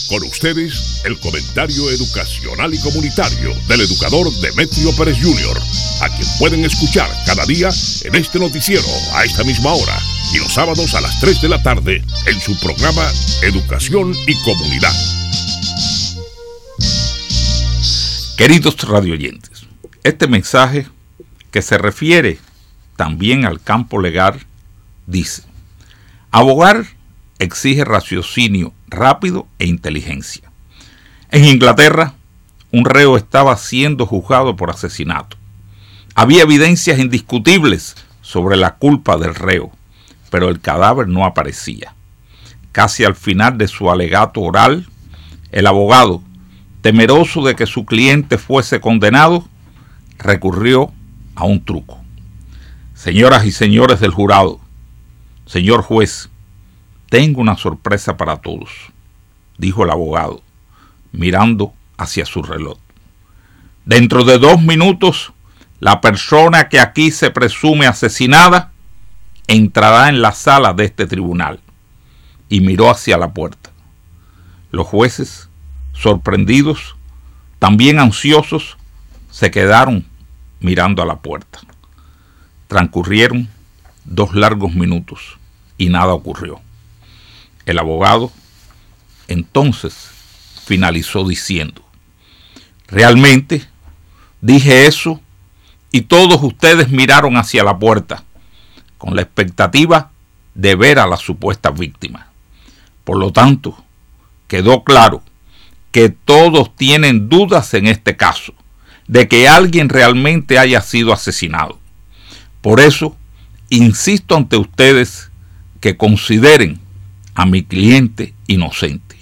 Con ustedes, el comentario educacional y comunitario del educador Demetrio Pérez Jr., a quien pueden escuchar cada día en este noticiero a esta misma hora y los sábados a las 3 de la tarde en su programa Educación y Comunidad. Queridos radioyentes, este mensaje, que se refiere también al campo legal, dice: abogar exige raciocinio rápido e inteligencia. En Inglaterra, un reo estaba siendo juzgado por asesinato. Había evidencias indiscutibles sobre la culpa del reo, pero el cadáver no aparecía. Casi al final de su alegato oral, el abogado, temeroso de que su cliente fuese condenado, recurrió a un truco. Señoras y señores del jurado, señor juez, tengo una sorpresa para todos, dijo el abogado, mirando hacia su reloj. Dentro de 2 minutos, la persona que aquí se presume asesinada entrará en la sala de este tribunal. Y miró hacia la puerta. Los jueces, sorprendidos, también ansiosos, se quedaron mirando a la puerta. Transcurrieron 2 largos minutos y nada ocurrió. El abogado entonces finalizó diciendo: realmente dije eso y todos ustedes miraron hacia la puerta con la expectativa de ver a la supuesta víctima. Por lo tanto, quedó claro que todos tienen dudas en este caso de que alguien realmente haya sido asesinado. Por eso, insisto ante ustedes que consideren a mi cliente inocente.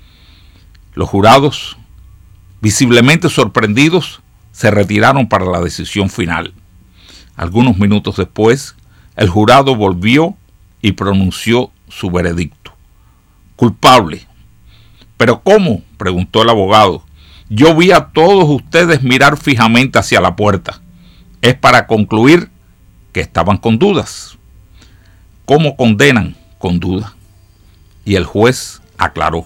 Los jurados, visiblemente sorprendidos, se retiraron para la decisión final. Algunos minutos después, el jurado volvió y pronunció su veredicto: culpable. ¿Pero cómo?, preguntó el abogado. Yo vi a todos ustedes mirar fijamente hacia la puerta. Es para concluir que estaban con dudas. ¿Cómo condenan con duda? Y el juez aclaró: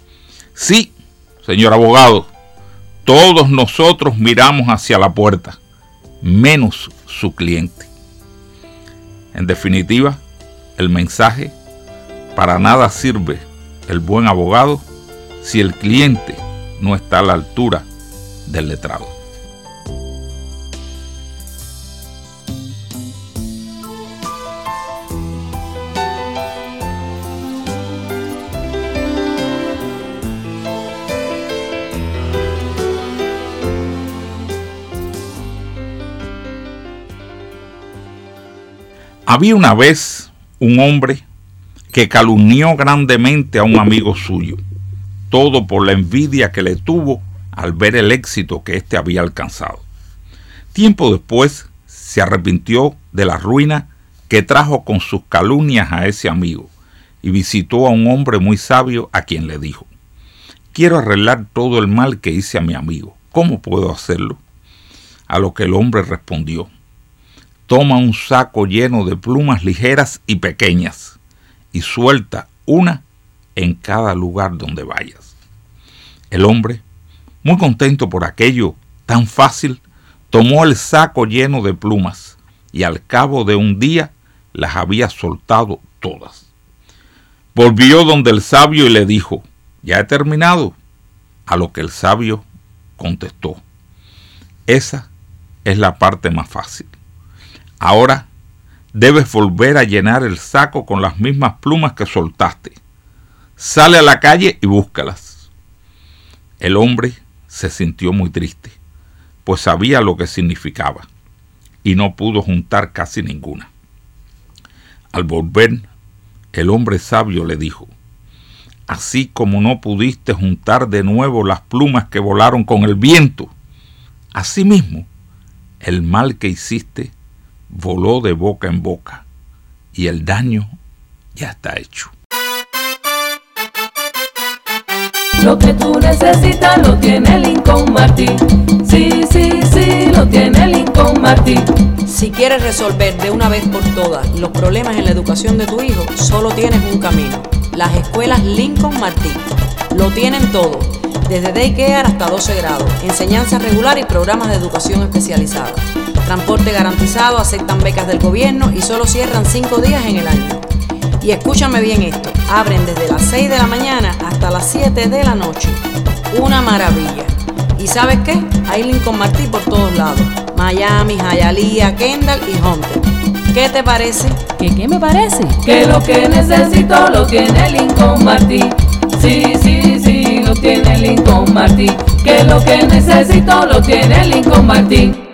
sí, señor abogado, todos nosotros miramos hacia la puerta, menos su cliente. En definitiva, el mensaje: para nada sirve el buen abogado si el cliente no está a la altura del letrado. Había una vez un hombre que calumnió grandemente a un amigo suyo, todo por la envidia que le tuvo al ver el éxito que éste había alcanzado. Tiempo después se arrepintió de la ruina que trajo con sus calumnias a ese amigo y visitó a un hombre muy sabio a quien le dijo: quiero arreglar todo el mal que hice a mi amigo, ¿cómo puedo hacerlo? A lo que el hombre respondió: toma un saco lleno de plumas ligeras y pequeñas y suelta una en cada lugar donde vayas. El hombre, muy contento por aquello tan fácil, tomó el saco lleno de plumas y al cabo de un día las había soltado todas. Volvió donde el sabio y le dijo: ¿ya he terminado? A lo que el sabio contestó: esa es la parte más fácil. Ahora debes volver a llenar el saco con las mismas plumas que soltaste. Sale a la calle y búscalas. El hombre se sintió muy triste, pues sabía lo que significaba, y no pudo juntar casi ninguna. Al volver, el hombre sabio le dijo: así como no pudiste juntar de nuevo las plumas que volaron con el viento, asimismo, el mal que hiciste voló de boca en boca y el daño ya está hecho. Lo que tú necesitas lo tiene Lincoln Martin. Sí, sí, sí, lo tiene Lincoln Martin. Si quieres resolver de una vez por todas los problemas en la educación de tu hijo, solo tienes un camino: las escuelas Lincoln Martin. Lo tienen todo, desde daycare hasta 12 grados, enseñanza regular y programas de educación especializada. Transporte garantizado, aceptan becas del gobierno y solo cierran 5 días en el año. Y escúchame bien esto, abren desde las 6 de la mañana hasta las 7 de la noche. Una maravilla. ¿Y sabes qué? Hay Lincoln Martí por todos lados. Miami, Hialeah, Kendall y Hunter. ¿Qué te parece? ¿Qué me parece? Que lo que necesito lo tiene Lincoln Martí. Sí, sí, sí, lo tiene Lincoln Martí. Que lo que necesito lo tiene Lincoln Martí.